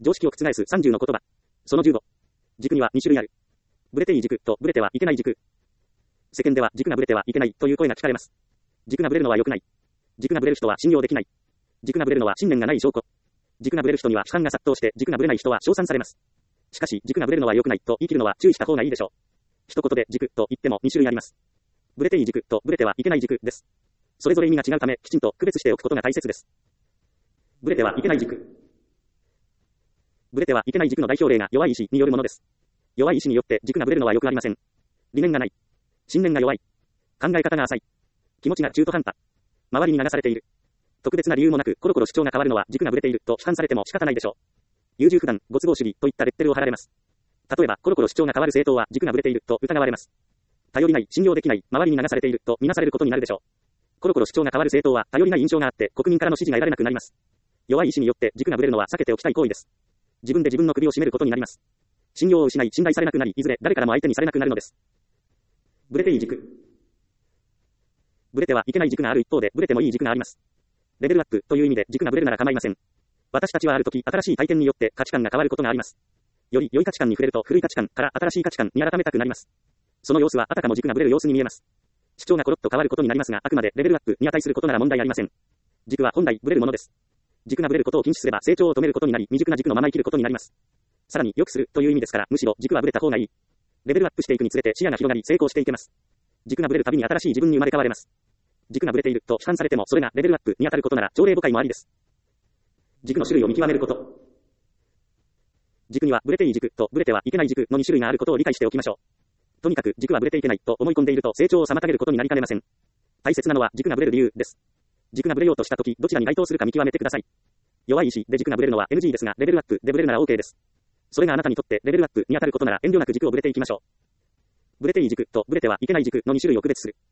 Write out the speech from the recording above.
常識を覆す30の言葉。その15。軸には2種類ある。ブレていい軸とブレてはいけない軸。世間では軸がブレてはいけないという声が聞かれます。軸がブレるのは良くない。軸がブレる人は信用できない。軸がブレるのは信念がない証拠。軸がブレる人には批判が殺到して軸がブレない人は称賛されます。しかし軸がブレるのは良くないと言い切るのは注意した方がいいでしょう。一言で軸と言っても2種類あります。ブレていい軸とブレてはいけない軸です。それぞれ意味が違うためきちんと区別しておくことが大切です。ブレてはいけない軸。ブレてはいけない軸の代表例が弱い意志によるものです。弱い意志によって軸がブレるのは良くありません。理念がない。信念が弱い。考え方が浅い。気持ちが中途半端。周りに流されている。特別な理由もなくコロコロ主張が変わるのは軸がブレていると批判されても仕方ないでしょう。優柔不断、ご都合主義といったレッテルを貼られます。例えばコロコロ主張が変わる政党は軸がブレていると疑われます。頼りない、信用できない、周りに流されていると見なされることになるでしょう。コロコロ主張が変わる政党は頼りない印象があって国民からの支持が得られなくなります。弱い意志によって軸がブレるのは避けておきたい行為です。自分で自分の首を絞めることになります。信用を失い信頼されなくなりいずれ誰からも相手にされなくなるのです。ブレていい軸。ブレてはいけない軸がある一方でブレてもいい軸があります。レベルアップという意味で軸がブレるなら構いません。私たちはある時新しい体験によって価値観が変わることがあります。より良い価値観に触れると古い価値観から新しい価値観に改めたくなります。その様子はあたかも軸がブレる様子に見えます。主張がコロッと変わることになりますがあくまでレベルアップに値することなら問題ありません。軸は本来ブレるものです。軸がブレることを禁止すれば成長を止めることになり未熟な軸のまま生きることになります。さらに良くするという意味ですからむしろ軸はブレた方がいい。レベルアップしていくにつれて視野が広がり成功していけます。軸がブレるたびに新しい自分に生まれ変われます。軸がブレていると批判されてもそれがレベルアップに当たることなら朝礼誤解もありです。軸の種類を見極めること。軸にはブレていい軸とブレてはいけない軸の2種類があることを理解しておきましょう。とにかく軸はブレていけないと思い込んでいると成長を妨げることになりかねません。大切なのは軸がブレる理由です。軸がブレようとしたときどちらに該当するか見極めてください。弱い意志で軸がブレるのは NG ですがレベルアップでブレるなら OK です。それがあなたにとってレベルアップに当たることなら遠慮なく軸をブレていきましょう。ブレていい軸とブレてはいけない軸の2種類を区別する。